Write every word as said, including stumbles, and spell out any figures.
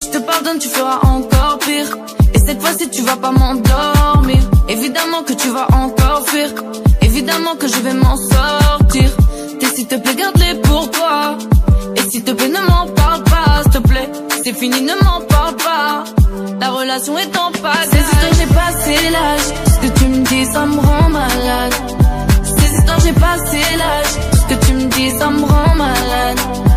je te pardonne, tu feras encore pire. Et cette fois-ci tu vas pas m'endormir. Évidemment que tu vas encore fuir. Évidemment que je vais m'en sortir. T'es s'il te plaît garde-les pour toi. Et s'il te plaît ne m'en parle pas, s'il te plaît. C'est fini, ne m'en parle pas. La relation est en pagaille. Ces histoires j'ai passé l'âge. Ce que tu me dis ça me rend malade. Ces histoires j'ai passé l'âge. Ce que tu me dis ça me rend malade.